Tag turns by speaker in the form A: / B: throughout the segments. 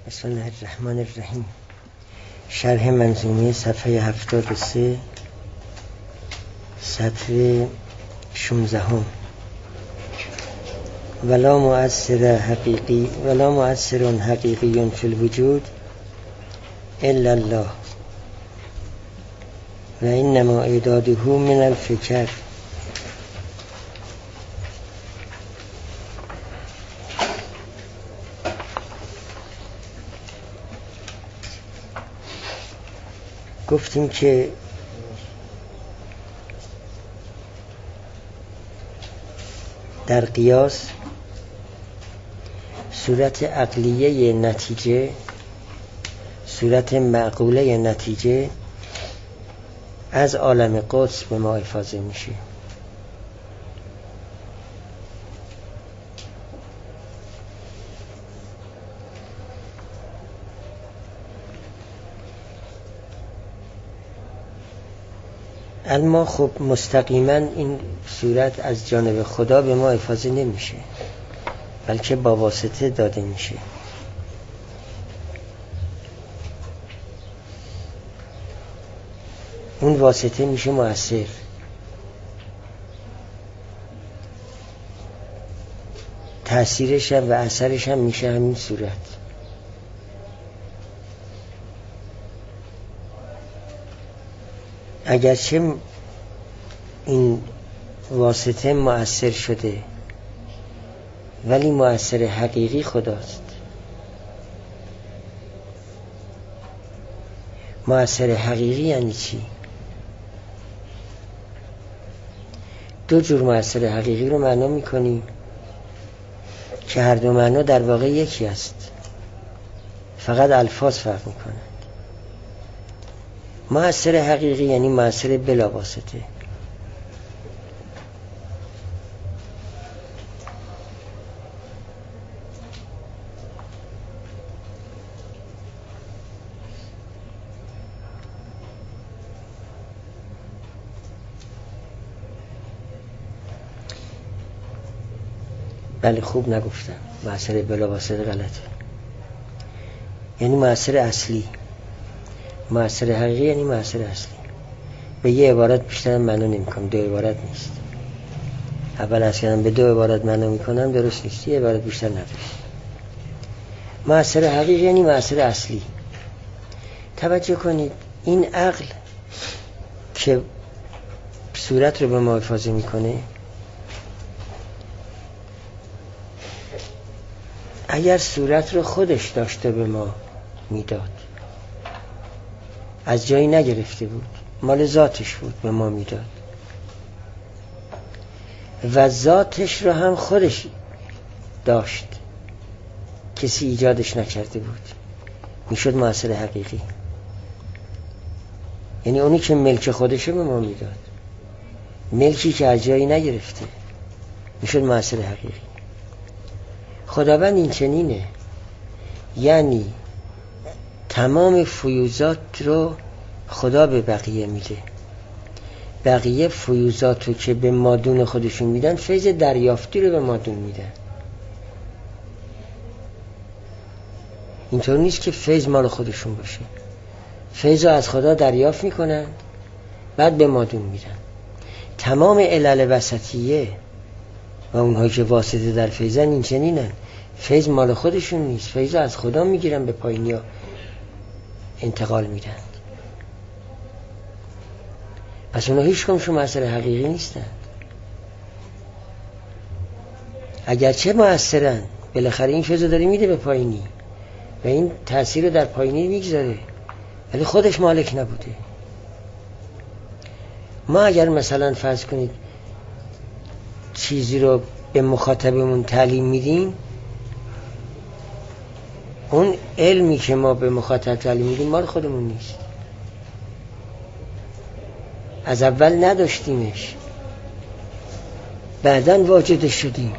A: بسم الله الرحمن الرحیم. شرح منظومه صفحه 73 سطر 16. ولا مؤثر حقیقی فی الوجود الا الله و انما اعداده من الفکر. گفتیم که در قیاس صورت عقلیه نتیجه، صورت معقوله نتیجه از عالم قدس به ما افاضه میشه. اما خب مستقیما این صورت از جانب خدا به ما افاضه نمیشه، بلکه با واسطه داده میشه. اون واسطه میشه مؤثر. تأثیرش هم و اثرش هم میشه همین صورت. اگرچه این واسطه مؤثر شده ولی مؤثر حقیقی خداست. مؤثر حقیقی یعنی چی؟ دو جور مؤثر حقیقی رو معنا میکنیم که هر دو معنا در واقع یکی است، فقط الفاظ فرق میکنند. مؤثر حقیقی یعنی مؤثر بلا واسطه. بله خوب نگفتم، مؤثر بلا واسطه غلطه. یعنی مؤثر اصلی. مؤثر حقیقی یعنی مؤثر اصلی. به یه عبارت بیشتر معنا نمی‌کنم، دو عبارت نیست. اول از کردم به دو عبارت معنا می‌کنم درست نیست، یه عبارت بیشتر نداره. مؤثر حقیقی یعنی مؤثر اصلی. توجه کنید، این عقل که صورت رو به ما افاضه می‌کنه، اگر صورت رو خودش داشته به ما میداد، از جایی نگرفته بود، مال ذاتش بود، به ما میداد و ذاتش رو هم خودش داشت، کسی ایجادش نکرده بود، میشد مؤثر حقیقی. یعنی اونی که ملک خودشه به ما میداد، ملکی که از جایی نگرفته، میشد مؤثر حقیقی. خداوند این چنینه، یعنی تمام فیوزات رو خدا به بقیه میده. بقیه فیوزات رو که به مادون خودشون میدن، فیض دریافتی رو به مادون میدن. اینطور نیست که فیض مال خودشون باشه. فیض رو از خدا دریافت میکنن، بعد به مادون میدن. تمام علل وسطیه و اونهایی که واسطه در فیضن این چنینن. فیض مال خودشون نیست، فیض رو از خدا میگیرن، به پایینیا انتقال میدن. پس اونها هیچ کمشون مؤثر حقیقی نیستن. اگرچه مؤثرن، بالاخره این فیض رو داره میده به پایینی و این تأثیر رو در پایینی میگذاره، ولی خودش مالک نبوده. ما اگر مثلا فرض کنید چیزی رو به مخاطبمون تعلیم میدیم، اون علمی که ما به مخاطب تعلیم میدیم مال خودمون نیست، از اول نداشتیمش، بعداً واجدش شدیم.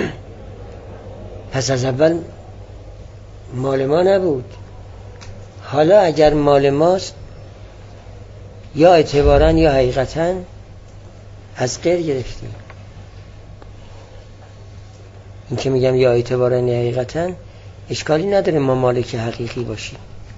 A: پس از اول مال ما نبود. حالا اگر مال ماست، یا اعتباراً یا حقیقتاً از غیر گرفتیم. این که میگم یا اعتباراً یا حقیقتاً، اشکالی نداره ما مالک حقیقی باشیم.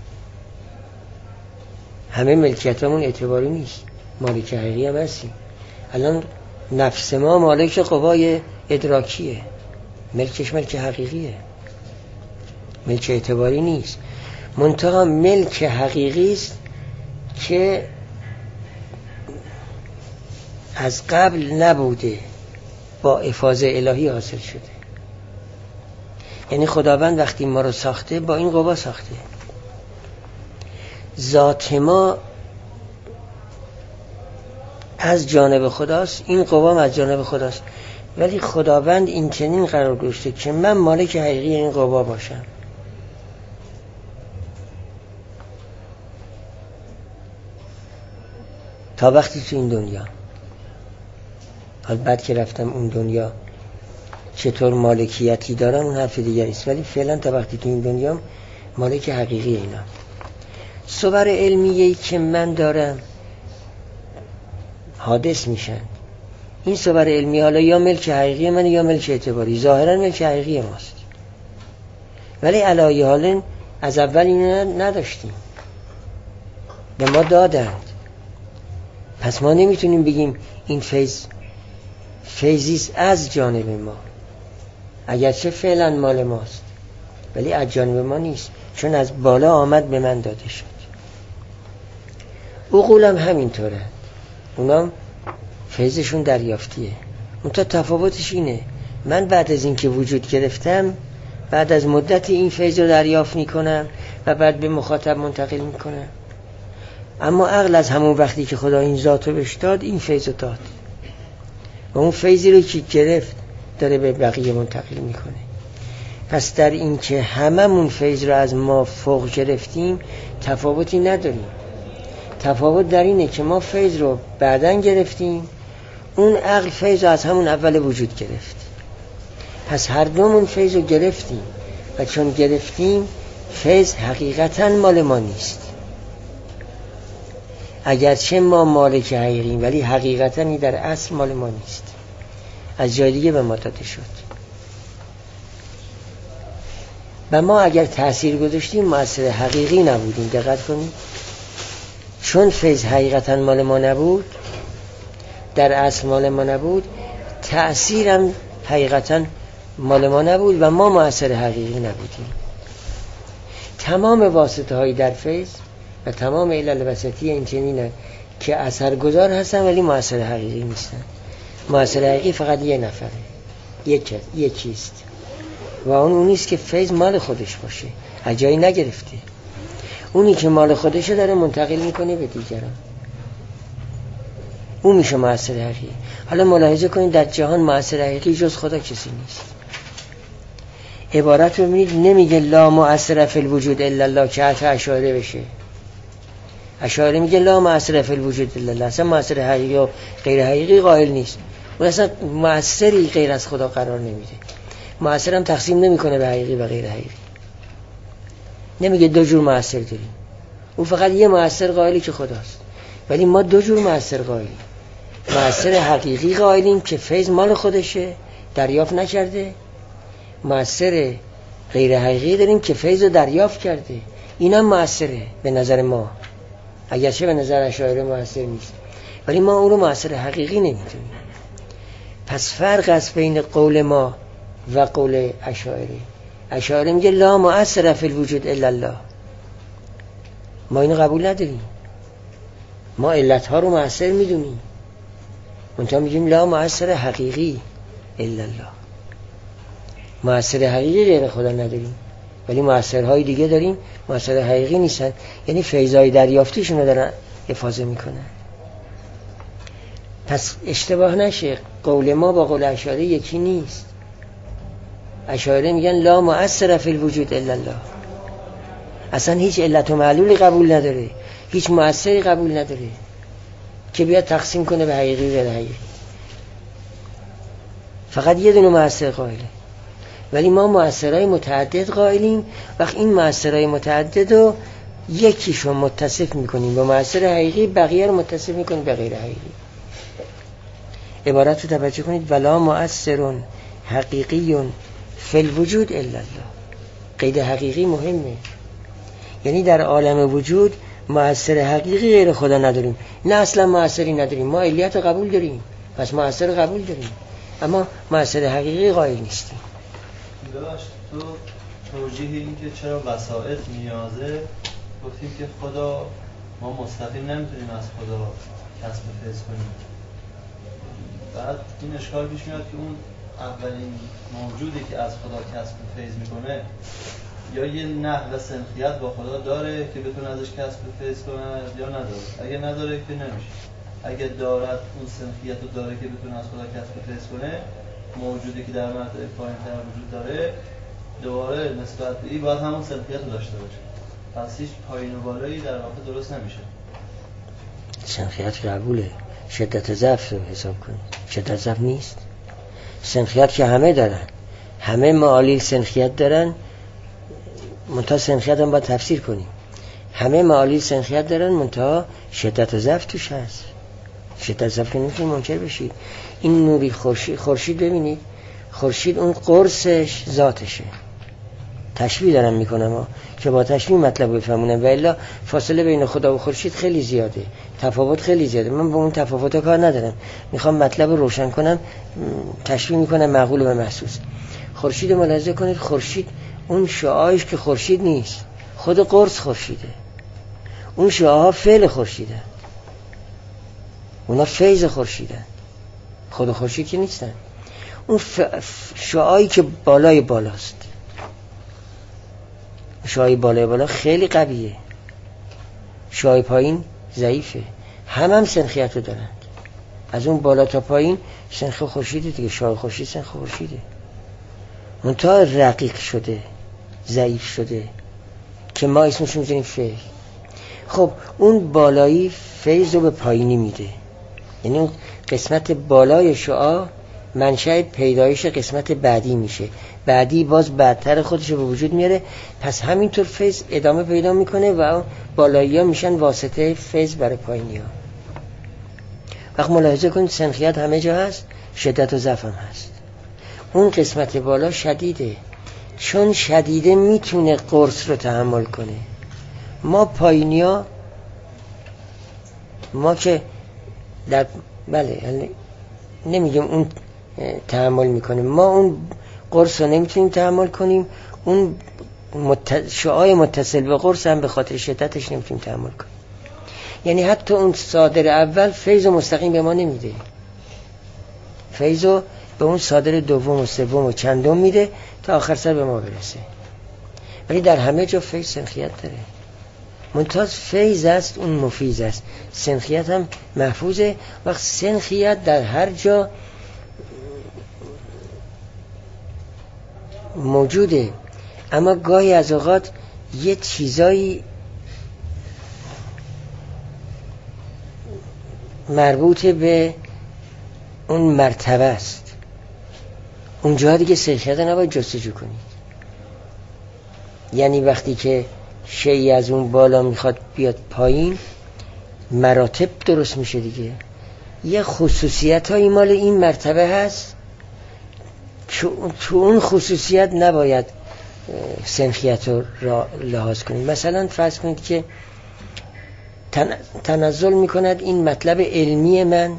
A: همه ملکیتمون اعتباری نیست، مالک حقیقی هم هستیم. الان نفس ما مالک قوای ادراکیه، ملکش ملک حقیقیه، ملک اعتباری نیست. منتها ملک حقیقی است که از قبل نبوده، با افاضه الهی حاصل شده. یعنی خداوند وقتی ما رو ساخته با این قوا ساخته. ذات ما از جانب خداست، این قوام از جانب خداست، ولی خداوند این چنین قرار گذاشته که من مالک حقیقی این قوا باشم. تا وقتی تو این دنیا، حال بعد که رفتم اون دنیا چطور مالکیتی دارم اون حرف دیگری است، ولی فعلا تا وقتی تو این دنیا مالک حقیقی اینا. صور علمیه‌ای که من دارم حادث میشن. این صور علمی حالا یا ملک حقیقی من یا ملک اعتباری، ظاهرا ملک حقیقی ماست، ولی علی حال از اول اینو نداشتیم، به ما دادند. پس ما نمیتونیم بگیم این فیضیست از جانب ما، اگرچه فعلا مال ماست ولی از جانب ما نیست، چون از بالا آمد به من داده شد. عقولم همینطوره، اونام فیضشون دریافتیه. اون تا تفاوتش اینه، من بعد از این که وجود گرفتم، بعد از مدت این فیض رو دریافت میکنم و بعد به مخاطب منتقل میکنم. اما عقل از همون وقتی که خدا این ذات رو بهش داد، این فیض رو داد و اون فیضی رو که گرفت داره به بقیه منتقل میکنه. پس در این که هممون فیض رو از ما فوق گرفتیم تفاوتی نداریم. تفاوت در اینه که ما فیض رو بعدن گرفتیم، اون عقل فیض رو از همون اول وجود گرفت. پس هر دومون فیض رو گرفتیم و چون گرفتیم فیض حقیقتا مال ما نیست، اگرچه ما مالک حقیقیم ولی حقیقتا این در اصل مال ما نیست، از جای دیگه به ما داده شد. و ما اگر تأثیر گذاشتیم مؤثر حقیقی نبودیم. دقت کنید، چون فیض حقیقتا مال ما نبود، در اصل مال ما نبود، تأثیرم حقیقتا مال ما نبود و ما مؤثر حقیقی نبودیم. تمام واسطه های در فیض و تمام علل وسطی این چنینه که اثرگذار هستن ولی مؤثر حقیقی نیستن. مؤثر حقیقی فقط یه نفره، یک چیست و اون نیست که فیض مال خودش باشه، از جایی نگرفته. اونی که مال خودشه داره منتقل میکنه به دیگران، اون میشه مؤثر حقیقی. حالا ملاحظه کنید در جهان مؤثر حقیقی جز خدا کسی نیست. عبارت رو ببینید، نمیگه لا مؤثر فی الوجود الا الله که حرف اشاعره بشه. اشاعره میگه لا مؤثر فی الوجود الا الله، اصلا مؤثر حقیقی و غیر حقیقی قائل نیست. اون اصلا مؤثری غیر از خدا قرار نمیده. مؤثر هم تقسیم نمیکنه به حقیقی و غیر حقیقی. نمیگه دو جور مؤثر داریم، اون فقط یه مؤثر قائلی که خداست. ولی ما دو جور مؤثر قائلیم. مؤثر حقیقی قائلیم که فیض مال خودشه، دریافت نکرده. مؤثر غیر حقیقی داریم که فیض رو دریافت کرده، اینم مؤثره به نظر ما، اگرچه به نظر اشاعره مؤثر نیست، ولی ما اون رو مؤثر حقیقی نمیدونیم. پس فرق است بین قول ما و قول اشاعره. اشاعره میگه لا مؤثر فی الوجود الا الله، ما اینو قبول نداریم. ما علتها رو مؤثر میدونیم، منتها میگیم لا مؤثر حقیقی الا الله. مؤثر حقیقی غیر خدا نداریم، ولی مؤثرهای دیگه داریم مؤثر حقیقی نیستن، یعنی فیضای دریافتیشون رو دارن افاضه میکنن. پس اشتباه نشه، قول ما با قول اشاعره یکی نیست. اشاعره میگن لا مؤثر فی الوجود الا الله، اصلا هیچ علت و معلولی قبول نداره، هیچ مؤثری قبول نداره که بیاد تقسیم کنه به حقیقی و غیر حقیقی. فقط یه دونه مؤثر قائله. ولی ما مؤثرهای متعدد قائلیم. وقت این مؤثرهای متعدد رو یکیشو متصف میکنیم به مؤثر حقیقی، بقیه رو متصف میکنیم به غیر حقیقی. عبارت رو توجه کنید، ولا مؤثر حقیقی فی الوجود الا الله. قید حقیقی مهمه. یعنی در عالم وجود مؤثر حقیقی غیر خدا نداریم. نه اصلا مؤثری نداریم. ما علیت قبول داریم، پس مؤثر قبول داریم، اما مؤثر حقیقی قائل نیستیم.
B: ببخشید تو توجیه این که چرا وسائط نیازه، گفتیم که خدا ما مستقیم نمیتونیم از خدا کسب فیض کنیم. بعد این اشکال پیش میاد که اون اولین موجودی که از خدا کسب فیض میکنه یا یه نحو سنخیت با خدا داره که بتونه ازش کسب فیض کنه یا نداره. اگه نداره که نمیشه. اگه دارد اون سنخیت رو داره که بتونه از خدا کسب فیض کنه، موجودی که در مرتبه پایین‌تر وجود داره دوباره نسبت به این باید همون سنخیت رو داشته باشه. پس هیچ پایین و بالایی در واقع درست نمیشه.
A: سنخیت قبوله. شدت ضعف رو حساب کنید. شدت ضعف نیست. سنخیت که همه دارن، همه معالیل سنخیت دارن، منتها سنخیت هم باید تفسیر کنیم. همه معالیل سنخیت دارن، منتها شدت ضعف توش هست. شدت ضعف که نمیتونید منکر بشید. این نوری خورشید ببینید، خورشید اون قرصش ذاتشه. تشبیه دارم میکنم که با تشبیه مطلب بفهمونم، و الا فاصله بین خدا و خورشید خیلی زیاده، تفاوت خیلی زیاده. من با اون تفاوت‌ها کار ندارم، میخوام مطلب رو روشن کنم، تشبیه میکنم معقول و محسوس. خورشید ملاحظه کنید، خورشید اون شعاعش که خورشید نیست، خود قرص خورشیده. اون شعاعها فعل خورشیده، اونا فیض خورشیده، خود خورشید که نیستن. اون شعاعی که بالای بالاست، شعاع بالای بالا خیلی قویه، شعاع پایین ضعیفه. هم سنخیت رو دارند، از اون بالا تا پایین سنخ خورشیده دیگه. شعاع خورشید سنخ خورشیده، منتها رقیق شده، ضعیف شده که ما اسمش میذاریم فیض. خب اون بالایی فیض رو به پایینی میده، یعنی اون قسمت بالای شعاع منشأ پیدایش قسمت بعدی میشه، بعدی باز بعدتر خودش رو به وجود میاره. پس همینطور فیض ادامه پیدا میکنه و بالایی ها میشن واسطه فیض برای پایینی ها. وقت ملاحظه کنید سنخیت همه جا هست، شدت و ضعف هم هست. اون قسمت بالا شدیده، چون شدیده میتونه قرص رو تحمل کنه. ما پایینی ها، ما که در بله نمیگم اون تحمل میکنیم، ما اون قرص رو نمیتونیم تحمل کنیم، اون شعاع متصل به قرص هم به خاطر شدتش نمیتونیم تحمل کنیم. یعنی حتی اون صادر اول فیض مستقیم به ما نمیده، فیض رو به اون صادر دوم و سوم و چندم میده تا آخر سر به ما برسه. ولی در همه جا فیض سنخیت داره، منتها فیض است اون مفیض است، سنخیت هم محفوظه. وقت سنخیت در هر جا موجوده، اما گاهی از اوقات یه چیزایی مربوط به اون مرتبه است، اونجا دیگه سنخیت نباید جستجو کنید. یعنی وقتی که شیئی از اون بالا میخواد بیاد پایین، مراتب درست میشه دیگه. یه خصوصیت هایی مال این مرتبه هست، تو اون خصوصیت نباید سنخیت رو لحاظ کنید. مثلا فرض کنید که تنزل میکند این مطلب علمی من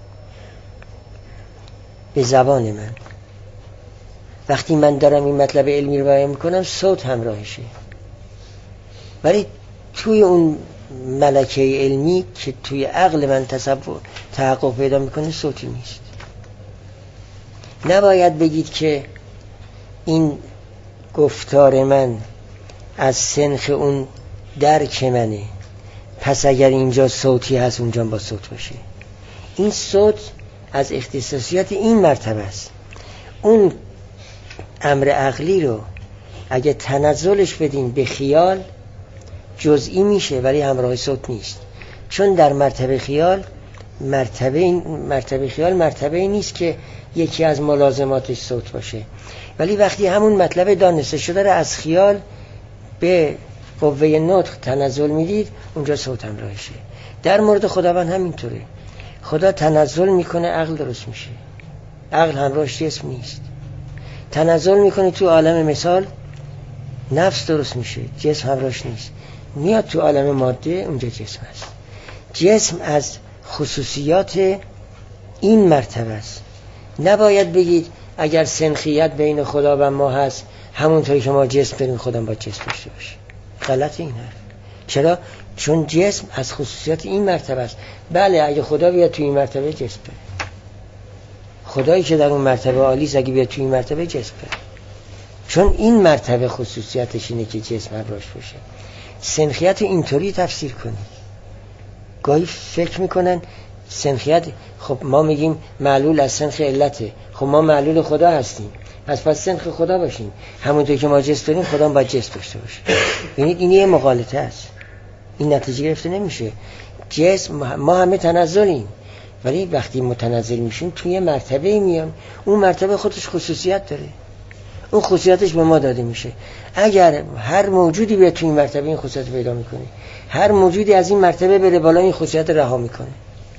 A: به زبان من. وقتی من دارم این مطلب علمی رو بیان میکنم صوت همراهشه، ولی توی اون ملکه علمی که توی عقل من تحقق پیدا میکنه صوتی نیست. نباید بگید که این گفتار من از سنخ اون درک منه، پس اگر اینجا صوتی هست اونجا با صوت باشه. این صوت از اختصاصیات این مرتبه است. اون امر عقلی رو اگه تنزلش بدین به خیال جزئی میشه، ولی همراه صوت نیست. چون در مرتبه خیال مرتبه نیست که یکی از ملازماتش صوت باشه، ولی وقتی همون مطلب دانسته شده رو از خیال به قوه نطق تنزل میدید اونجا صوت همراهشه. در مورد خداوند همینطوره، خدا تنزل میکنه عقل درست میشه، عقل همراهش جسم نیست. تنزل میکنه تو عالم مثال نفس درست میشه، جسم همراهش نیست، میاد تو عالم ماده، اونجا جسم هست. جسم از خصوصیات این مرتبه است. نباید بگید اگر سنخیت بین خدا و ما هست همونطوری که ما جسم داریم خدا با جسم داشته باشه. غلط این حرف. چرا؟ چون جسم از خصوصیات این مرتبه است. بله اگه خدا بیاد تو این مرتبه جسم داره، خدایی که در اون مرتبه عالی است اگه بیاد تو این مرتبه جسم داره، چون این مرتبه خصوصیتش اینه که جسم همراهش باشه. سنخیت اینطوری تفسیر کنید. گاهی فکر میکنن سنخیت، خب ما میگیم معلول از سنخ علته، خب ما معلول خدا هستیم، پس سنخ خدا باشیم، همونطور که ما جسم داریم خدا هم باید جسم داشته باشه. ببینید این یه مغالطه است، این نتیجه گرفته نمیشه. جسم، ما همه تنزلیم، ولی وقتی متنزل میشیم توی مرتبه میام، اون مرتبه خودش خصوصیت داره، اون خصوصیتش به ما داده میشه. اگر هر موجودی بیاد توی این مرتبه این خصوصیت پیدا میکنه، هر موجودی از این مرتبه بره بالا این خصوصیت رها میکنه.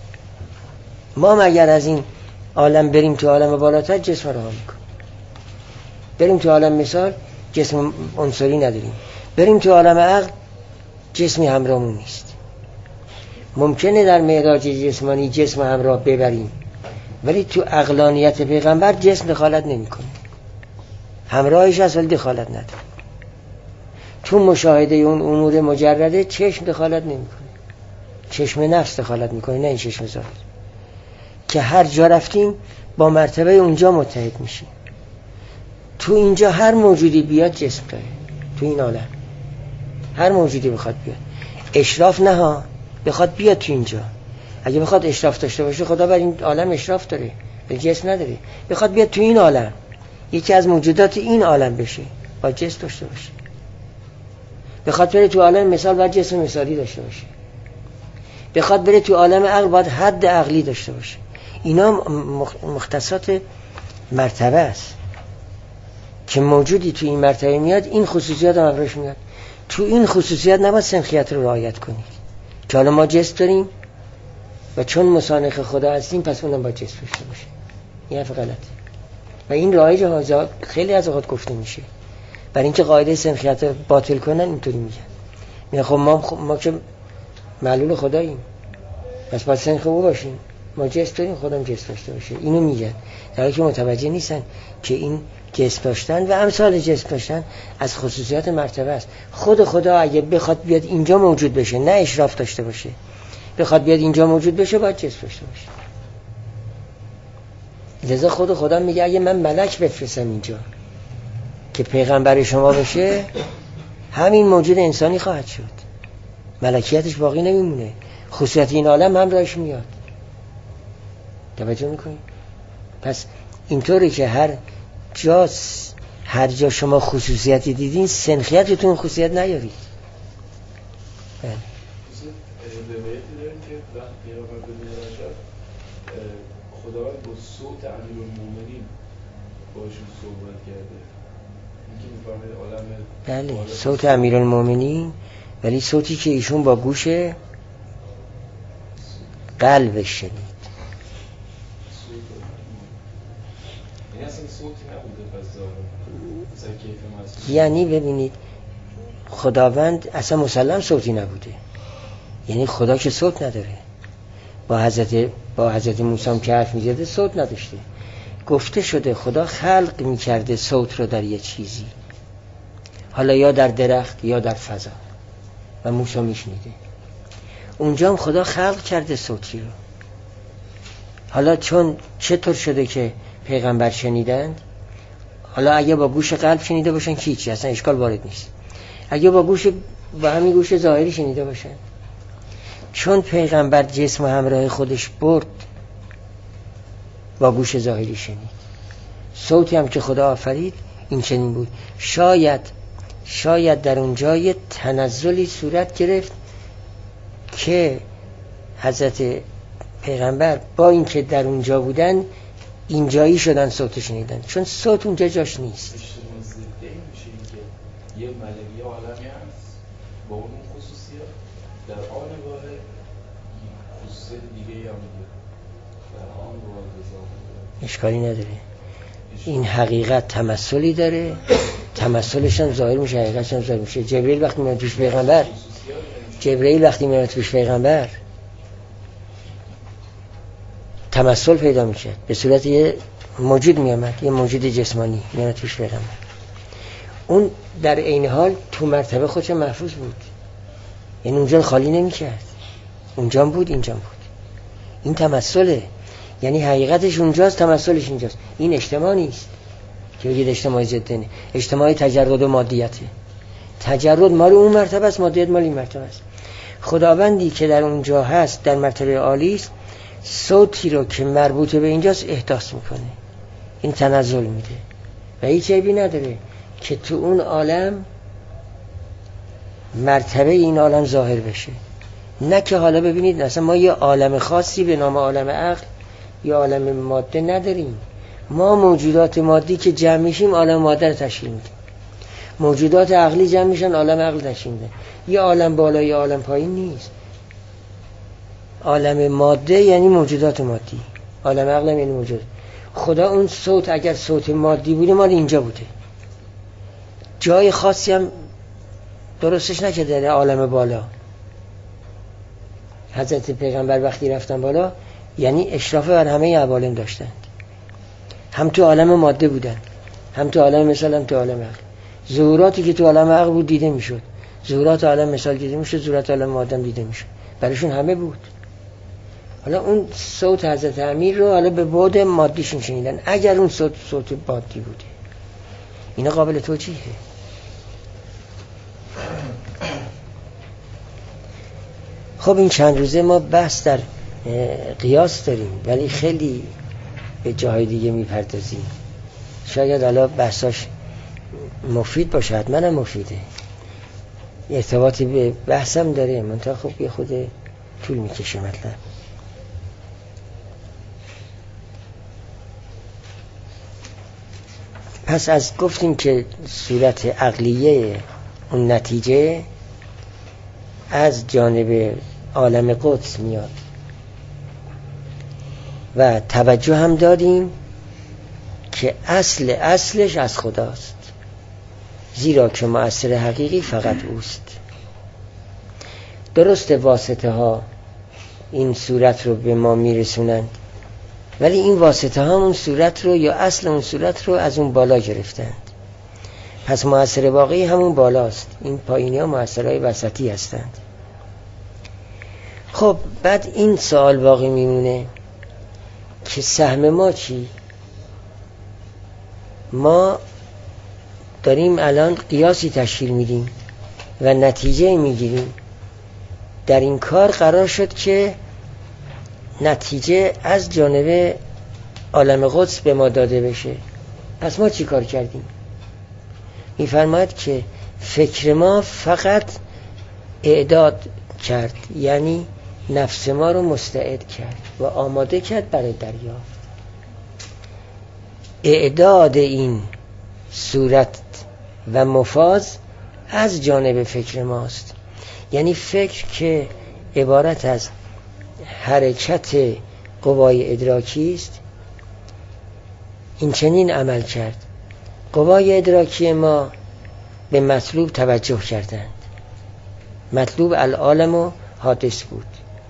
A: ما هم اگر از این عالم بریم تو عالم بالاتر جسم رها میکنه. بریم تو عالم مثال جسم عنصری نداریم، بریم تو عالم عقل جسمی همراهمون نیست. ممکنه در معراج جسمانی جسم همراه ببریم، ولی تو عقلانیت پیغمبر جسم دخالت نمیکنه، همراهش هست ولی دخالت نداره. تو مشاهده اون امور مجرده چشم دخالت نمیکنه، چشم نفس دخالت میکنه، نه این چشم ظاهر، که هر جا رفتیم با مرتبه اونجا متحد میشیم. تو اینجا هر موجودی بیاد جسم داره، تو این عالم هر موجودی بخواد بیاد، اشراف نه ها، بخواد بیاد تو اینجا. اگه بخواد اشراف داشته باشه خدا بر این عالم اشراف داره، به جسم نداره. بخواد بیاد تو این عالم یکی از موجودات این عالم بشه با جسم داشته باشه. بخواد بره تو عالم مثال باید جسم مثالی داشته باشه. بخواد بره تو عالم عقل باید حد عقلی داشته باشه. اینا مختصات مرتبه است که موجودی تو این مرتبه میاد این خصوصیات هم همراهش میاد. تو این خصوصیات نباید سنخیت رو رعایت کنید که حالا ما جسم داریم و چون مسانخ خدا هستیم پس اونم باید جسم داشته باشه. این حرف غلطه و این رایج ها خیلی از اوقات گفته میشه برای اینکه قاعده سنخیت رو باطل کنن. اینطوری میگن خب ما که معلول خداییم پس باید سنخ او باشیم، ما جسم داریم خودم جسم داشته باشه. اینو میگن در حالی که متوجه نیستن که این جسم داشتن و امثال جسم داشتن از خصوصیات مرتبه است. خود خدا اگه بخواد بیاد اینجا موجود بشه، نه اشراف داشته باشه، بخواد بیاد اینجا موجود بشه باید جسم داشته باشه. لذا خود خدا میگه اگه من ملک بفرستم اینجا که پیغمبر شما بشه، همین موجود انسانی خواهد شد، ملکیتش باقی نمیمونه، خصوصیت این عالم هم راهش میاد. توجه میکنید؟ پس اینطوری که هر جا شما خصوصیتی دیدین سنخیتتون خصوصیت نیارید. بله
C: روایتی داریم که وقت پیغمبر به معراج رفت خداوند با صوت امیرالمومنین باشون صحبت کرده.
A: بله صوت امیرالمومنین، ولی صوتی که ایشون با گوش قلبش شنید. یعنی ببینید خداوند اصلا مسلم صوتی نبوده، یعنی خدا که صوت نداره. با حضرت موسی که حرف می‌زده صوت نداشته. گفته شده خدا خلق می‌کرده صوت رو در یه چیزی، حالا یا در درخت یا در فضا، و موسی میشنیده. اونجا هم خدا خلق کرده صوتی رو. حالا چون چطور شده که پیغمبر شنیدند، حالا اگه با گوش قلب شنیده باشن که هیچی، اصلا اشکال وارد نیست. اگه با همین گوش ظاهری شنیده باشن، چون پیغمبر جسم همراه خودش برد با گوش ظاهری شنید. صوتی هم که خدا آفرید این چنین بود. شاید در اونجا یه تنزلی صورت گرفت که حضرت پیغمبر با اینکه در اونجا بودن اینجایی شدن صوت شنیدن، چون صوت اونجا جاش نیست.
C: یه ملکی عالمی هست با اون خصوصیات، در آن واقع خصوصیت دیگه هم در آن واقع
A: اشکالی نداره. این حقیقت تمثلی داره، تمثلش هم ظاهر میشه، حقیقتش هم ظاهر میشه. جبرئیل وقتی میاد پیش پیغمبر، تمثل پیدا میشه، به صورت یه موجود میامد، یه موجود جسمانی میاد پیش پیغمبر. اون در عین حال تو مرتبه خودش محفوظ بود، یعنی اونجا خالی نمیکرد، اونجا بود اینجا بود. این تمثله، یعنی حقیقتش اونجاست، تمثلش اینجاست. این اجتماع نیست که بگید اجتماع ضدنه، اجتماع تجرد و مادیته. تجرد مال اون مرتبه است، مادیت مال این مرتبه است. خداوندی که در اونجا هست، در مرتبه عالی است، صوتی رو که مربوط به اینجاست احداث میکنه، این تنزل میده و هیچ عیبی نداره که تو اون عالم مرتبه این عالم ظاهر بشه. نه که حالا ببینید مثلا ما یه عالم خاصی به نام عالم عقل یا عالم ماده نداریم. ما موجودات مادی که جمع میشیم عالم ماده رو تشکیل میدیم، موجودات عقلی جمع میشن عالم عقل تشکیل میدن. یه عالم بالا یه عالم پایین نیست. عالم ماده یعنی موجودات مادی، عالم عقل یعنی موجود. خدا اون صوت اگر صوت مادی بوده مال اینجا بوده، جای خاصی هم درستش نکرده در عالم بالا. حضرت پیغمبر وقتی رفتن بالا یعنی اشراف بر همه عوالم داشتند، هم تو عالم ماده بودن، هم تو عالم مثال، هم تو عالم عقل. ظهوراتی که تو عالم عقل بود دیده میشد، ظهورات عالم مثال دیده میشد، ظهورات عالم ماده دیده میشد، برایشون همه بود. حالا اون صوت حضرت امیر رو حالا به بعد مادیشون شنیدن، اگر اون صوت مادی بوده. اینا قابل توجیهه. خب این چند روزه ما بحث در قیاس داریم، ولی خیلی به جاهای دیگه میپردازیم. شاید حالا بحثاش مفید باشه، حتما هم مفیده، ارتباطی به بحثم داره، منتها خب یه خود طول میکشه مطلب. پس از گفتیم که صورت عقلیه اون نتیجه از جانب عالم قدس میاد و توجه هم دادیم که اصلش از خداست، زیرا که مؤثر حقیقی فقط اوست. درست واسطه ها این صورت رو به ما میرسونند، ولی این واسطه ها اون صورت رو یا اصل اون صورت رو از اون بالا گرفتند. پس مؤثر واقعی همون بالاست، این پایینی ها مؤثرهای وسطی هستند. خب بعد این سوال باقی میمونه که سهم ما چی؟ ما داریم الان قیاسی تشکیل میدیم و نتیجه میگیریم. در این کار قرار شد که نتیجه از جانب عالم قدس به ما داده بشه. پس ما چی کار کردیم؟ میفرماید که فکر ما فقط اعداد کرد، یعنی نفس ما رو مستعد کرد و آماده کرد برای دریافت. اعداد این صورت و مفاز از جانب فکر ماست، یعنی فکر که عبارت از حرکت قوای ادراکی است، این چنین عمل کرد. قوای ادراکی ما به مطلوب توجه کردند. مطلوب العالم و حادث بود.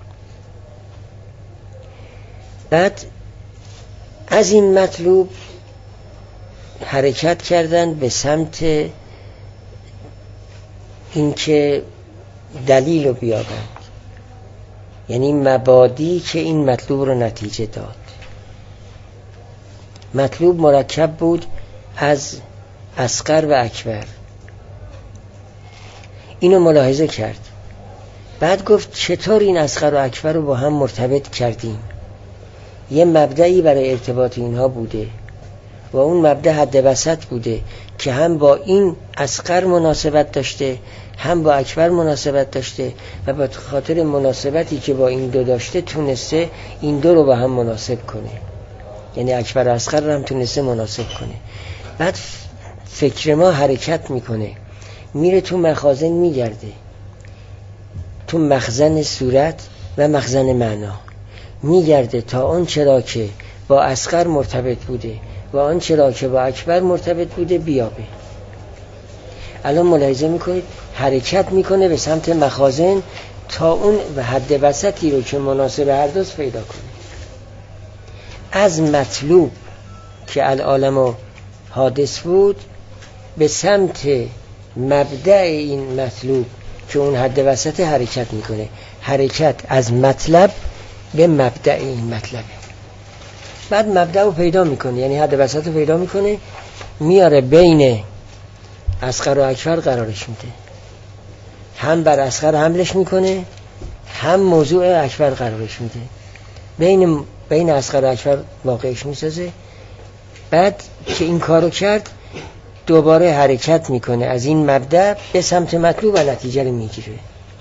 A: بعد از این مطلوب حرکت کردند به سمت اینکه دلیل رو بیابند، یعنی مبادی که این مطلوب رو نتیجه داد. مطلوب مرکب بود از اصغر و اکبر. اینو ملاحظه کرد. بعد گفت چطور این اصغر و اکبر رو با هم مرتبط کردیم؟ یه مبدعی برای ارتباط اینها بوده و اون مبدع حد وسط بوده که هم با این اصغر مناسبت داشته هم با اکبر مناسبت داشته و به خاطر مناسبتی که با این دو داشته تونسته این دو رو با هم مناسب کنه، یعنی اکبر و اصغر رو هم تونسته مناسب کنه. بعد فکر ما حرکت میکنه، میره تو مخازن، میگرده تو مخزن صورت و مخزن معنا، میگرده تا آن چرا که با اصغر مرتبط بوده و آن چرا که با اکبر مرتبط بوده بیابه. الان ملاحظه میکنید حرکت میکنه به سمت مخازن تا اون حد وسطی رو که مناسب هر دوست پیدا کنه. از مطلوب که العالم حادث بود به سمت مبدأ این مطلوب که اون حد وسط حرکت میکنه. حرکت از مطلب به مبدأ این مطلبه. بعد مبدأ رو پیدا میکنه، یعنی حد وسط رو پیدا میکنه، میاره بین اصغر و اکبر قرارش میده، هم بر اصغر حملش میکنه هم موضوع اکبر قرارش میده، بین اصغر و اکبر واقعش میسازه. بعد که این کارو کرد دوباره حرکت میکنه از این مبدأ به سمت مطلوب و نتیجه رو میگیره.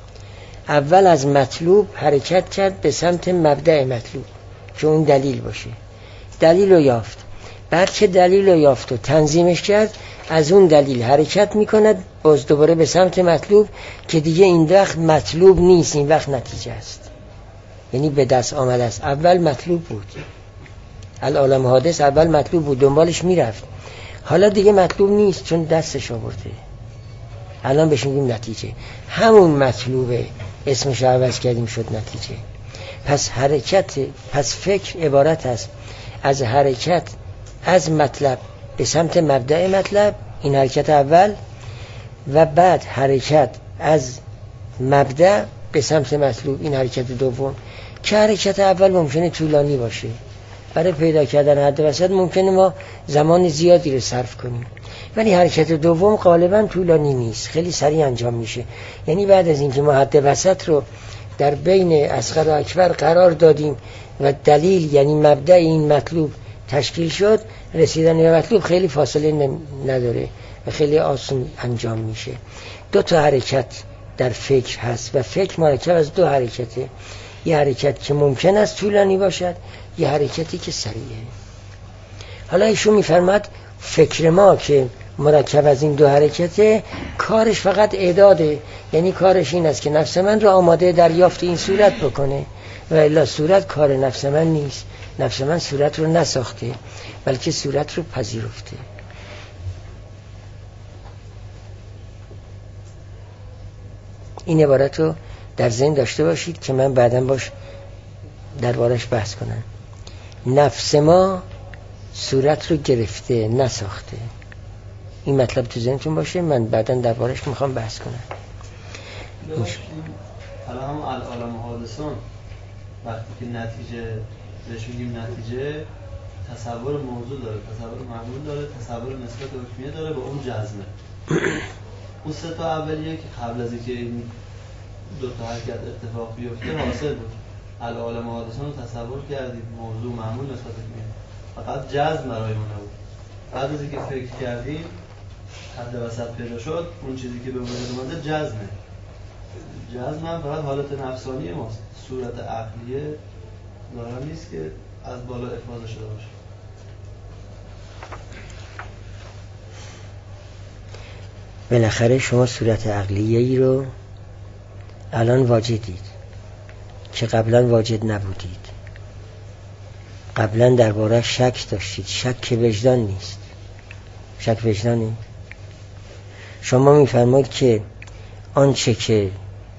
A: اول از مطلوب حرکت کرد به سمت مبدأ مطلوب که اون دلیل باشه، دلیل رو یافت. بعد که دلیل رو یافت و تنظیمش کرد از اون دلیل حرکت میکند باز دوباره به سمت مطلوب که دیگه این وقت مطلوب نیست، این وقت نتیجه است، یعنی به دست آمده است. اول مطلوب بود، العالم حادث اول مطلوب بود، دنبالش میرفت، حالا دیگه مطلوب نیست چون دستش آورده، الان بهش میگیم نتیجه. همون مطلوبه اسمش رو عوض کردیم شد نتیجه. پس حرکت، پس فکر عبارت است از حرکت از مطلب به سمت مبدأ مطلب، این حرکت اول، و بعد حرکت از مبدأ به سمت مطلوب، این حرکت دوم. که حرکت اول ممکنه طولانی باشه، برای پیدا کردن حد وسط ممکنه ما زمان زیادی رو صرف کنیم، ولی حرکت دوم غالبا طولانی نیست، خیلی سریع انجام میشه. یعنی بعد از اینکه ما حد وسط رو در بین اصغر و اکبر قرار دادیم و دلیل یعنی مبدأ این مطلوب تشکیل شد، رسیدن به مطلوب خیلی فاصله نداره و خیلی آسان انجام میشه. دو تا حرکت در فکر هست و فکر مرکب از دو حرکته، یه حرکت که ممکن است طولانی باشد، یه حرکتی که سریعه. حالا ایشون میفرماد فکر ما که مرکب از این دو حرکته کارش فقط اعداده، یعنی کارش این است که نفس من رو آماده دریافت این صورت بکنه و الا صورت کار نفس من نیست، نفس من صورت رو نساخته بلکه صورت رو پذیرفته. این عبارت رو در ذهن داشته باشید که من بعداً باش دربارش بحث کنم. نفس ما صورت رو گرفته نساخته، این مطلب تو ذهنتون باشه، من بعداً دربارش میخوام بحث کنم.
B: حالا هم العالم حادثون وقتی که نتیجه بهش میگیم نتیجه، تصور موضوع داره، تصور معمول داره، تصور نسبت حکمیه داره، به اون جزمه. اون سه تا اولیه که قبل از اینکه این دو تا حرکت اتفاق بیفته حاصل بود. العالم حادثون رو تصور کردیم، موضوع معمول نسبت حکمیه، فقط جزم برای ما نبود. بعد از اینکه فکر کردیم حد وسط پیدا شد، اون چیزی که به وجود اومده جزمه. جزم هم فقط حالت نفسانی ماست، صورت عقلیه ظاهرا نیست که از بالا افاضه شده باشه.
A: بالاخره شما صورت عقلیه‌ای رو الان واجدید که قبلا واجد نبودید. قبلا درباره شک داشتید، شک وجدان نیست، شک وجدانی. شما میفرمایید که آنچه که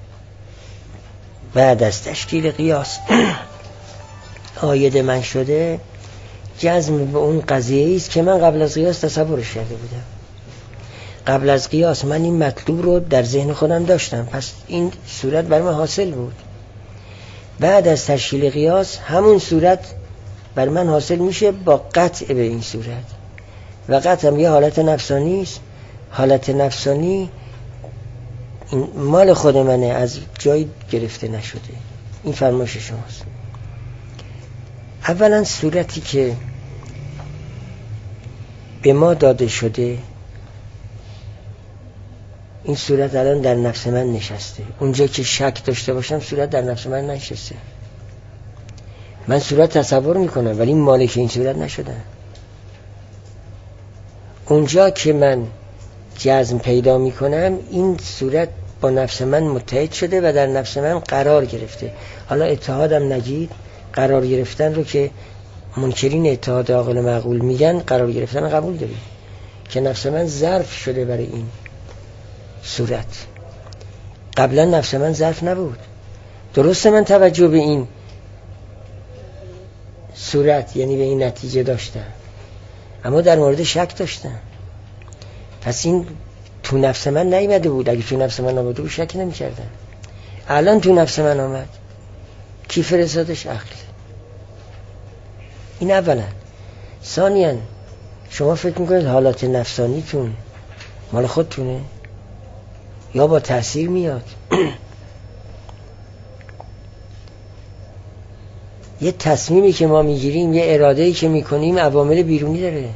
A: بعد از تشکیل قیاس عاید من شده جزم به اون قضیه است که من قبل از قیاس تصورش کرده بودم. قبل از قیاس من این مطلوب رو در ذهن خودم داشتم، پس این صورت بر من حاصل بود. بعد از تشکیل قیاس همون صورت بر من حاصل میشه با قطع به این صورت، و قطع هم یه حالت نفسانی است. حالت نفسانی این مال خود منه، از جایی گرفته نشده. این فرمایش شماست. اولا صورتی که به ما داده شده، این صورت الان در نفس من نشسته. اونجا که شک داشته باشم صورت در نفس من نشسته. من صورت تصور میکنم ولی مالک این صورت نشدم. اونجا که من جزم پیدا میکنم این صورت با نفس من متحد شده و در نفس من قرار گرفته. حالا اتحادم نگید، قرار گرفتن رو که منکرین اتحاد عاقل و معقول میگن قرار گرفتن قبول دارید که نفس من ظرف شده برای این. صورت. قبلا نفس من ظرف نبود. درسته من توجه به این صورت یعنی به این نتیجه داشتم، اما در مورد شک داشتم. پس این تو نفس من نیامده بود. اگه تو نفس من آمده بود شک نمی‌کردم. الان تو نفس من آمد. کی فرستادش؟ عقل. این اولا. ثانیاً شما فکر میکنید حالات نفسانیتون مال خودتونه یا با تأثیر میاد؟ یه تصمیمی که ما میگیریم، یه اراده‌ای که میکنیم، عوامل بیرونی داره.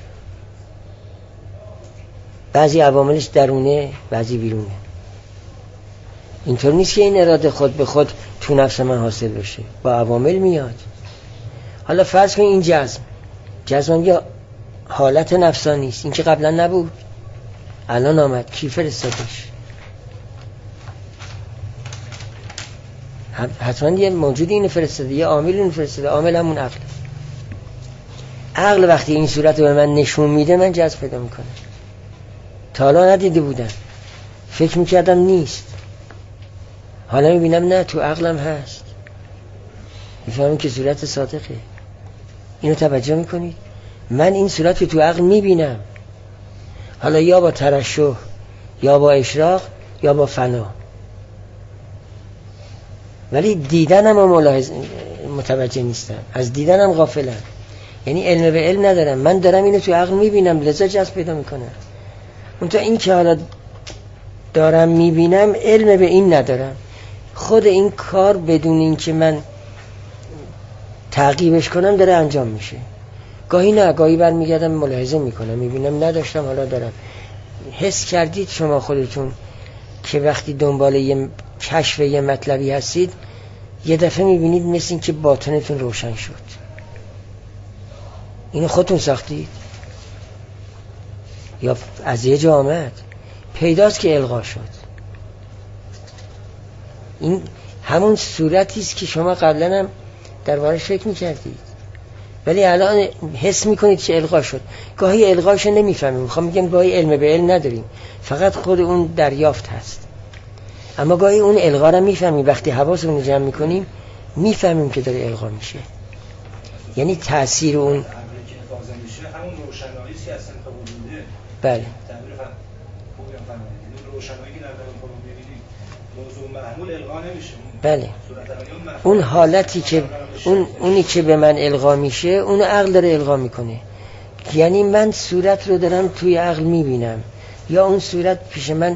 A: بعضی عواملش درونه، بعضی بیرونه. اینطور نیست که این اراده خود به خود تو نفس من حاصل بشه، با عوامل میاد. حالا فرض کنید این جزم یه حالت نفسانی است، این که قبلا نبود الان آمد. کی فرستادش؟ حتما یه موجود اینو فرستاده، یه عامل اینو فرستاده. عامل همون عقل. عقل وقتی این صورت رو به من نشون میده من جذب پیدا میکنم. تا حالا ندیده بودم، فکر میکردم نیست، حالا میبینم نه، تو عقلم هست. میفهمم که صورت صادقه. اینو توجه میکنید؟ من این صورت رو تو عقل میبینم، حالا یا با ترشح یا با اشراق یا با فنا، ولی دیدنم متوجه نیستم، از دیدنم غافلم. یعنی علم به علم ندارم، من دارم اینو تو عقل میبینم، لذا جذب پیدا میکنم. اون تا این که حالا دارم میبینم علم به این ندارم. خود این کار بدون این که من تعقیبش کنم داره انجام میشه. گاهی نه، گاهی برمیگردم ملاحظه میکنم، میبینم نداشتم حالا دارم. حس کردید شما خودتون که وقتی دنبال یه کشف یه مطلبی هستید یه دفعه میبینید مثل این که باطنتون روشن شد؟ اینو خودتون ساختید یا از یه جا آمد؟ پیداست که القا شد. این همون صورتی است که شما قبلا هم دربارش فکر میکردید ولی الان حس میکنید که القا شد. گاهی القاش نمیفهمیم، میخوام میگم گاهی علم به علم نداریم، فقط خود اون دریافت هست. اما گاهی اون القا رو میفهمیم، وقتی حواسمون رو جمع میکنیم میفهمیم که داره القا میشه. یعنی تأثیر اون
C: همون روشنایی که اصلا قبول میده.
A: بله.
C: روشنایی که در قبول میبینید موضوع محمول القا نمیشه.
A: بله. اون حالتی که اونی که به من القا میشه اون عقل داره القا میکنه. یعنی من صورت رو دارم توی عقل میبینم یا اون صورت پیش من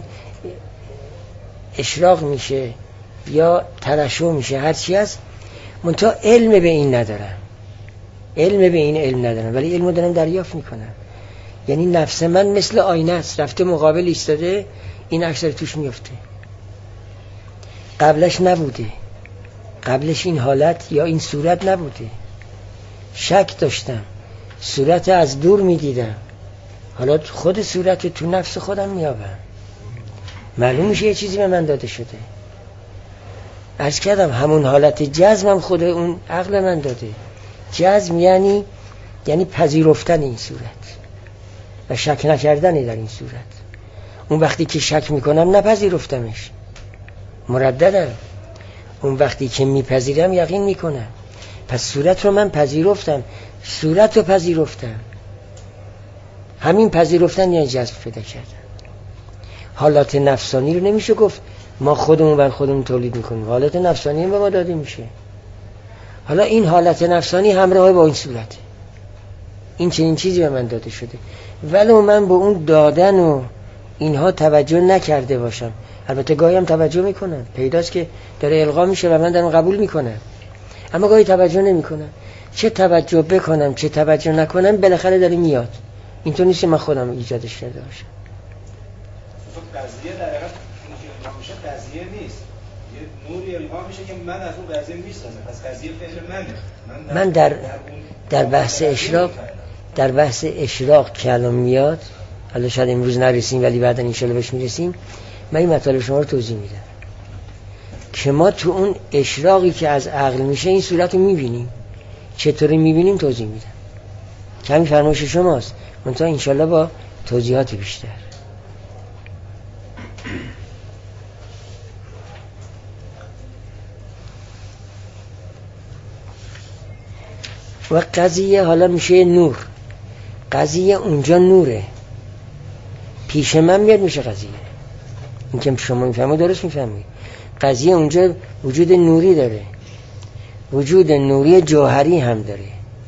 A: اشراق میشه یا ترشح میشه، هر چی هست، منتها علم به این ندارم. علم به این علم ندارم ولی علم رو دارم دریافت میکنم. یعنی نفس من مثل آینه است، رفته مقابل ایستاده، این عکس رو توش میفته. قبلش نبوده، قبلش این حالت یا این صورت نبوده. شک داشتم، صورت از دور میدیدم، حالا خود صورت تو نفس خودم میابم، معلوم میشه یه چیزی به من داده شده. عرض کردم همون حالت جزمم خود اون عقل من داده. جزم یعنی پذیرفتن این صورت و شک نکردنی در این صورت. اون وقتی که شک میکنم نپذیرفتمش، مرددم. اون وقتی که میپذیرم یقین میکنم. پس صورت رو من پذیرفتم، صورت رو پذیرفتم. همین پذیرفتن یعنی جذب پیدا کردن. حالات نفسانی رو نمیشه گفت ما خودمون بر خودمون تولید میکنیم، حالات نفسانی هم به ما داده میشه. حالا این حالت نفسانی همراه با این صورته، این چنین چیزی به من داده شده، ولو من با اون دادن و اینها توجه نکرده باشم. البته گاهی هم توجه میکنم، پیداست که داره القا میشه و من دارم قبول میکنم، اما گاهی توجه نمیکنم. چه توجه بکنم چه توجه نکنم بالاخره داره میاد. اینطور نیست من خودم ایجادش کرده باشم.
C: قضیه در حقیقت القا میشه قضیه نیست، یه نوری القا میشه که من از اون قضیه نیستم، پس قضیه فعل منه. من در بحث اشراق که الان میاد، حالا شاید امروز نرسیم ولی بعدا انشالله بهش میرسیم، من این مطالب شما رو توضیح میدم که ما تو اون اشراقی که از عقل میشه این صورت رو میبینیم. چطوری میبینیم توضیح میدم، کمی فرمایش شماست، منتها انشالله با توضیحات بیشتر. و قضیه حالا میشه نور. قضیه اونجا نوره، پیش من میاد میشه قضیه. این که شما میفهمید درست میفهمید. قضیه اونجا وجود نوری داره، وجود نوری جوهری هم داره.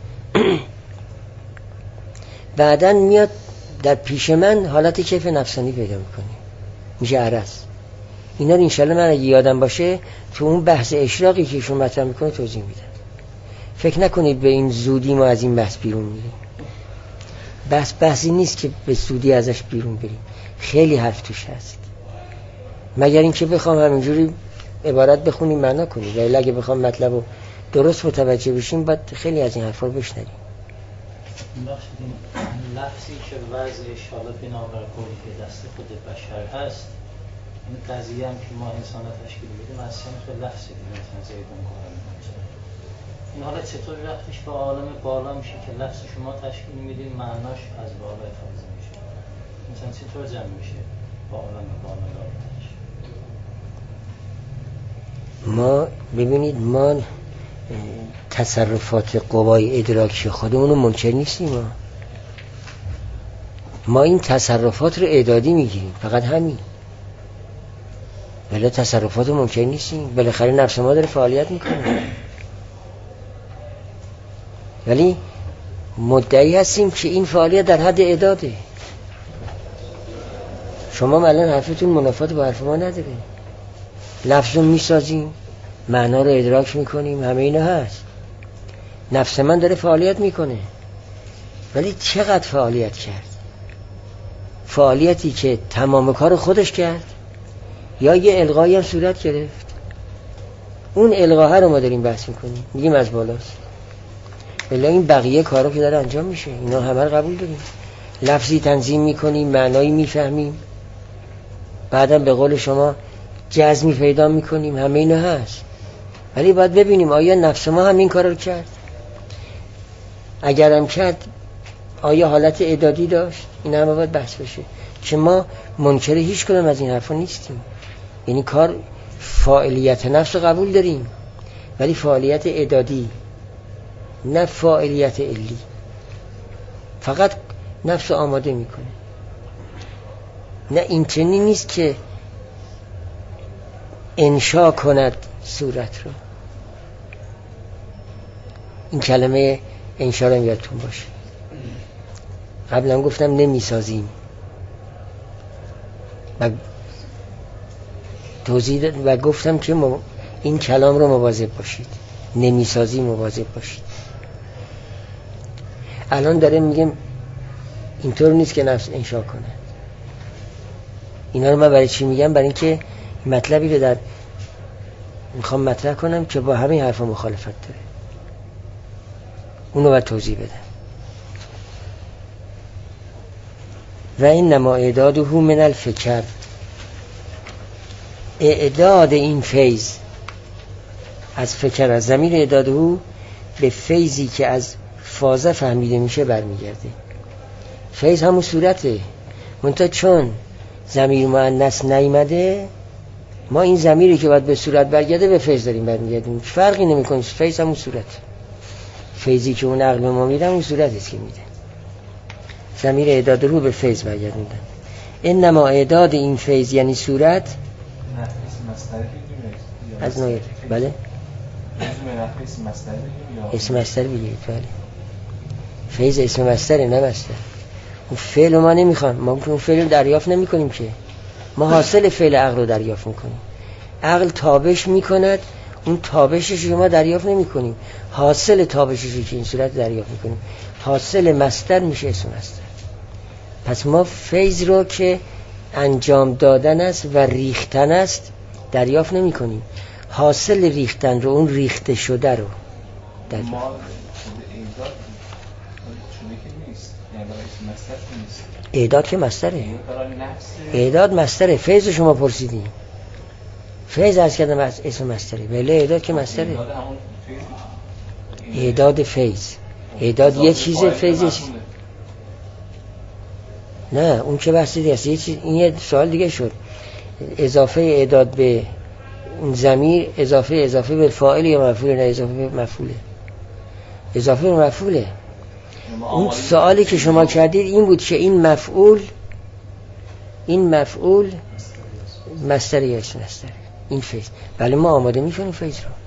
C: بعدن میاد در پیش من حالت کیف نفسانی پیدا میکنه، میشه عرض. اینا رو انشالله من اگه یادم باشه تو اون بحث اشراقی که ایشون مطرح میکنه توضیح میدم. فکر نکنید به این زودی ما از این بحث بیرون میریم. بحثی نیست که به زودی ازش بیرون بریم، خیلی حرف توش هست. مگر اینکه بخوام همینجوری عبارت بخونیم معنا کنیم، ولی اگه بخوام مطلب رو درست متوجه بشیم باید خیلی از این حرفا رو بشنویم.
D: بخشید این لفظی که وضعش حالا بنابر قولی که دست خود بشر هست، این قضیه هم که ما انسان ها تشکیل میدیم از صنف لفظی که مثلا زیدون کارم میکنه. این حالا چطور رفتش به عالم بالا میشه که لفظ شما تشکیل میدین معناش از بالا افاظه میشه؟ مثلا چطور جمع میشه با عالم بالا رابطش؟
C: ما ببینید ما تصرفات قوای ادراکی خودمون رو منکر نیستیم. ما این تصرفات رو اعدادی میگیریم، فقط همین. ولی تصرفات رو منکر نیستیم، بالاخره نفس ما داره فعالیت میکنه. ولی مدعی هستیم که این فعالیت در حد اعداده. شما الان حرفتون منافات با حرف ما نداره. لفظ رو میسازیم، معنا رو ادراک میکنیم، همه اینا هست. نفس من داره فعالیت میکنه، ولی چقدر فعالیت کرد؟ فعالیتی که تمام کار خودش کرد یا یه الغایی هم صورت گرفت؟ اون الغاه رو ما داریم بحث میکنیم، میگیم از بالاست. ولی این بقیه کارا که داره انجام میشه اینا همه رو قبول داریم. لفظی تنظیم میکنیم، معنایی میفهمیم، بعدم به قول شما جزمی پیدا میکنیم، همه اینا هست. ولی باید ببینیم آیا نفس ما هم این کار رو کرد؟ اگرم کرد آیا حالت اعدادی داشت؟ این همه باید بحث بشه که ما منکر هیچ کدوم از این حرفا نیستیم. یعنی کار فاعلیت نفس رو قبول داریم، ولی فاعلیت اعدادی، نه فاعلیت علی. فقط نفس آماده میکنه. نه این چنین نیست که انشا کند صورت رو. این کلمه انشا رو یادتون باشه. قبلا گفتم نمیسازیم و توضیح دادم و گفتم که این کلام رو مواظب باشید، نمیسازی مواظب باشید. الان داره میگم اینطور نیست که نفس انشا کنه. اینا رو من برای چی میگم؟ برای اینکه مطلبی رو در میخوام مطرح کنم که با همین حرفا مخالفت داره، اونو باید توضیح بدم. و این نما اعداده من الفکر، اعداد این فیض از فکر، از ضمیر اعداده به فیضی که از فازه فهمیده میشه برمیگرده. فیض همون صورته، منتها چون ضمیر مؤنث نیامده ما این ضمیری که باید به صورت برگرده به فیض داریم برمیگردیم. فرقی نمیکنه، فیض همون صورت. فیضی که اون عقل ما میده اون صورتی است که میده. ضمیر اعداد رو به فیض برگردوندن. انما اعداد این فیض یعنی صورت از نوع بله اسم مصدر بگیرید. بله فیض اسم مصدره نه مصدر. اون فعل ما نمیخوام، ما اون فعل رو دریافت نمی کنیم که، ما حاصل فعل عقل رو دریافت میکنیم. عقل تابش میکند، اون تابشش رو ما دریافت نمی کنیم، حاصل تابشش رو که این صورت دریافت میکنیم. حاصل مصدر میشه اسم مصدر. پس ما فیض رو که انجام دادن است و ریختن است دریافت نمی کنیم، حاصل ریختن رو، اون ریخته شده رو دریافت. اعداد که مصدره، اعداد مصدره. فیض شما پرسیدین، فیض از کردم از اسم مصدره، ولی اعداد که مصدره. اعداد فیض، اعداد یه چیزه، فیض یه چیز. نه اون که بحث دیگه است. این یه سوال دیگه شد. اضافه اعداد به اون ضمیر اضافه به فاعل یا مفعول، نه اضافه به مفعوله. اضافه به مفعوله. اون سوالی که شما کردید این بود که این مفعول مصدری است. این فیض. بله ما آماده میکنیم فیض رو.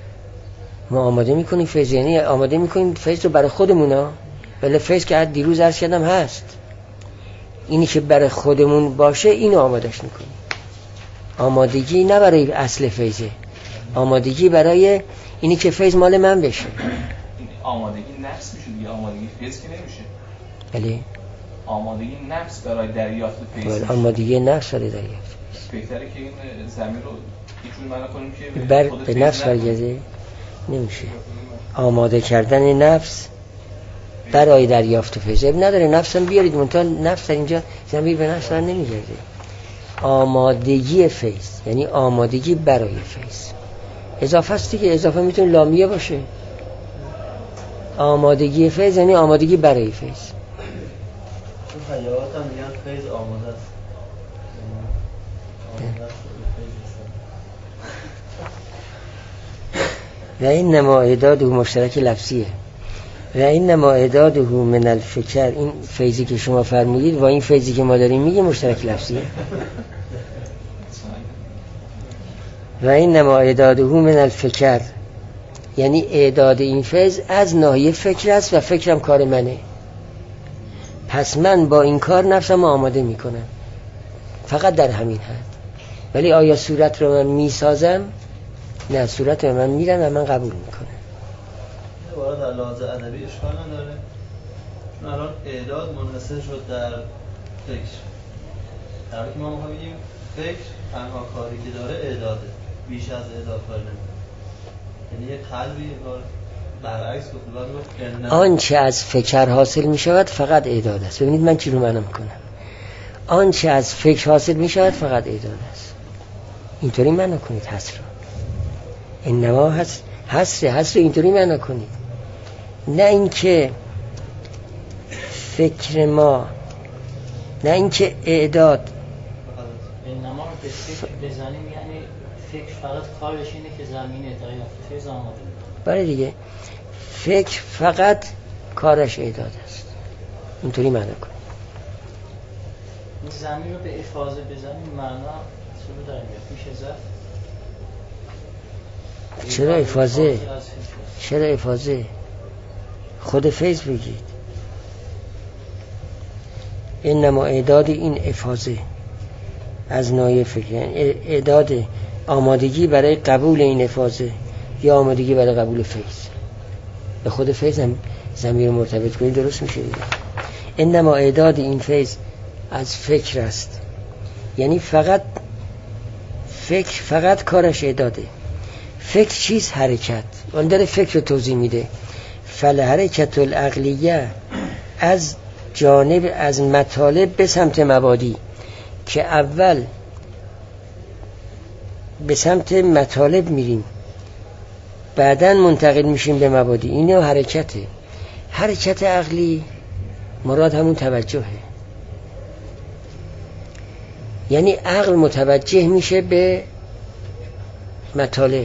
C: یعنی آماده میکنیم فیض رو برای خودمون ها. بله فیض که دیروز عرض کردم هست. اینی که برای خودمون باشه اینو آمادهش میکنیم. آمادگی نه برای اصل فیضه، آمادگی برای اینی که فیض مال من بشه.
E: آمادگی نفس میشه دیگه، آمادگی فیض که نمیشه.
C: بله
E: آمادگی نفس برای دریافت فیض میشه.
C: آمادگی نفس برای دریافت
E: بهتره که این زمین رو یه جور معنا کنیم که
C: به نفس برگرده. نمیشه. آماده کردن نفس برای دریافت فیض نداره. نفس هم بیارید منتها نفس در اینجا زمین به نفس بر نمیگرده. آمادگی فیض یعنی آمادگی برای فیض. اضافه است دیگه. اضافه میتونه لامیه باشه. آمادگی فیض یعنی آمادگی برای فیض.
B: تو حیات هم میگن فیض آماده است.
C: و این نما اعداده مشترک لفظیه. و این نما اعداده من الفکر، این فیضی که شما فرمودید و این فیضی که ما داریم میگه مشترک لفظیه. و این نما اعداده من الفکر یعنی اعداد این فیض از ناحیه فکر است و فکرم کار منه. پس من با این کار نفسم آماده میکنم فقط در همین حد. ولی آیا صورت رو من میسازم؟ نه، صورت رو من میرم و من قبول میکنم.
B: وارد در لحاظ ادبی اشکال نداره، چون الان اعداد منحصر شد در فکر، در حالی که ما میخوایم بگیم فکر تنها کاری که داره اعداده، بیش از اعداد کار نمیکنه. یعنی یه قلبی برعکس گفت
C: آنچه از فکر حاصل میشود فقط اعداد است. ببینید من چی رو معنی میکنم. آنچه از فکر حاصل میشود فقط اعداد است. اینطوری معنی کنید حسر رو. انما حسر اینطوری معنی کنید، نه اینکه فکر ما، نه اینکه اعداد.
D: انما رو به فکر بزنیم یعنی فکر فقط کارش اینه که زمین دریافت فیض آماده کنه.
C: بله دیگه، فکر فقط کارش اعداد است. اینطوری معنی کنید.
D: این زمین رو به افاضه بزنیم معنا چطور در میاد؟ میشه زد؟
C: چرا افاضه؟ خود فیض بگید. انما اعداد این افاضه از ناحیه فکر، یعنی اعداد آمادگی برای قبول این افاضه یا آمادگی برای قبول فیض. به خود فیض هم ضمیر مرتبط کنید درست میشه دیگه. انما اعداد این فیض از فکر است، یعنی فقط کارش اعداده. فکر چیز؟ حرکت. اون داره فکر رو توضیح میده. فالحرکت العقلیه از جانب از مطالب به سمت مبادی، که اول به سمت مطالب میریم بعدن منتقل میشیم به مبادی. اینه حرکته. حرکت عقلی مراد همون توجهه، یعنی عقل متوجه میشه به مطالب،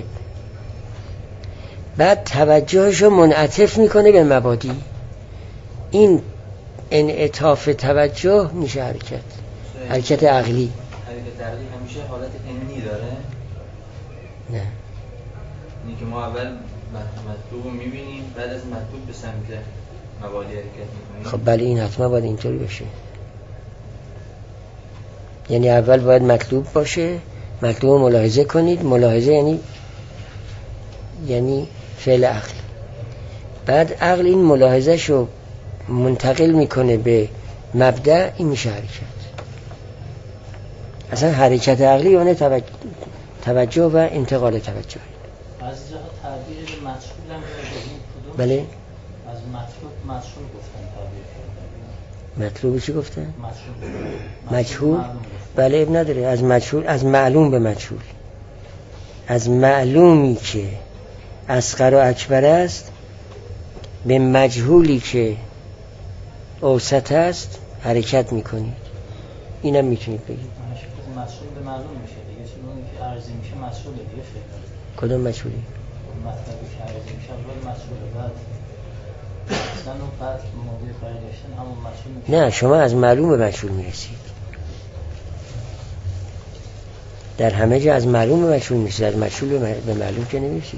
C: بعد توجهشو منعطف میکنه به مبادی. این انعطاف توجه میشه حرکت عقلی.
F: حرکت عقلی همیشه حالت امنی داره؟
C: نه،
F: اینی که ما اول مطلوب رو میبینیم بعد از مطلوب به سمت مبادی حرکت میکنیم.
C: خب بله، این حتما باید اینطوری بشه. یعنی اول باید مطلوب باشه، مطلوب رو ملاحظه کنید. ملاحظه یعنی فعل عقل. بعد عقل این ملاحظه شو منتقل میکنه به مبدأ. این میشه حرکت. اصلا حرکت عقلی یعنی توجه و انتقال توجه.
D: از جهت تعبیر به مشغول هم کدوم؟
C: بله،
D: از مشغول گفتن تعبیر کردن.
C: مطلوب چی گفتن؟
D: مجهول.
C: بله، اب نداره. از مجهول، از معلوم به مجهول. از معلومی که اصغر و اکبر است به مجهولی که اوسط است حرکت میکنید. اینم میتونید بگید.
D: مجهول به معلوم میشه دیگه، چون اونی که عرضی میشه مجهوله دیگه. فکر
C: کدوم مجهولی؟
D: مطلبی که عرضی میشه اول مجهوله، بعد اصلا اون فرد موضوع برگشتن همون مشهور میشه.
C: نه، شما از معلوم به مشهور میرسید. در همه جا از معلوم به مشهور میرسید، از مشهور به معلوم که نمیرسید.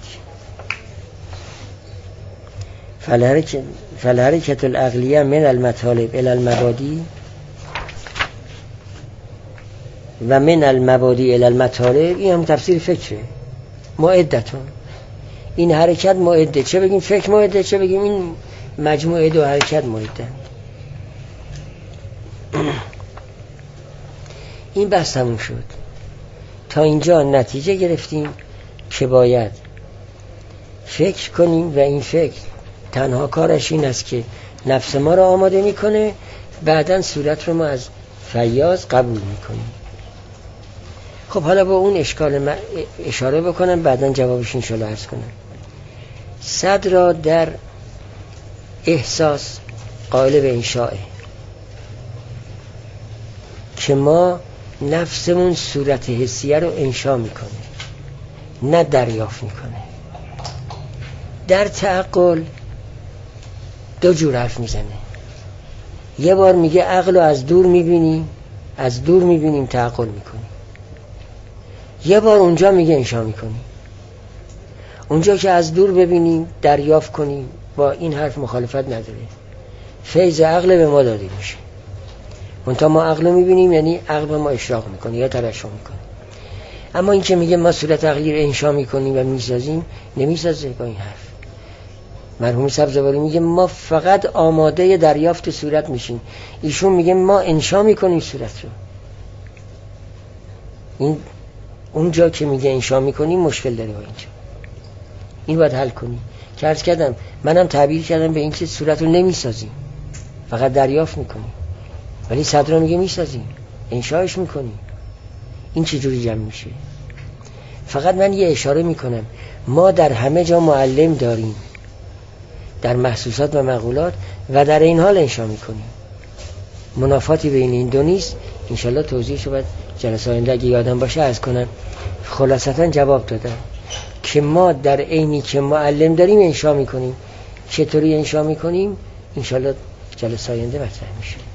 C: فالحرکت العقلیه من المطالب الى المبادی و من المبادی الى المطالب، این هم تفسیر فکره. معدتون، این حرکت معده، چه بگیم فکر معده، چه بگیم این مجموعه دو حرکت معده. این بحث تموم شد. تا اینجا نتیجه گرفتیم که باید فکر کنیم و این فکر تنها کارش این است که نفس ما را آماده میکنه، بعداً صورت رو ما از فیاض قبول میکنیم. خب حالا با اون اشکال اشاره بکنم، بعداً جوابش انشاءالله عرض کنم. صد را در احساس قائل به انشاءه که ما نفسمون صورت حسیه رو انشا میکنه، نه دریافت میکنه. در تعقل دو جور حرف میزنه. یه بار میگه عقل رو از دور میبینیم تعقل میکنیم. یه بار اونجا میگه انشا میکنیم. اونجا که از دور ببینیم دریافت کنیم، با این حرف مخالفت نداره. فیض عقل به ما داده میشه. منتها ما عقل رو میبینیم، یعنی عقل به ما اشراق میکنه یا ترشح میکنه. اما این که میگه ما صورت عقلی رو انشا میکنیم و میسازیم، نمیسازه با این حرف. مرحوم سبزواری میگه ما فقط آماده دریافت صورت میشیم، ایشون میگه ما انشا میکنیم صورت رو. این اونجا که میگه انشا میکنیم مشکل داره با اینجا. این باید حل کنیم. که عرض کردم منم تعبیر کردم به این که صورت رو نمیسازیم، فقط دریافت میکنیم. ولی صدر میگه میسازیم، انشاش میکنیم. این چجوری جمع میشه؟ فقط من یه اشاره میکنم، ما در همه جا معلم داریم، در محسوسات و مقولات، و در این حال انشا میکنیم. منافاتی بین این دو نیست. انشالله توضیحشو باید جلسه آینده اگه یادم باشه عرض کنم. خلاصتا جواب دادم که ما در عینی که معلم داریم انشا میکنیم. چطوری انشا میکنیم؟ انشالله جلسه آینده مطرح میشه.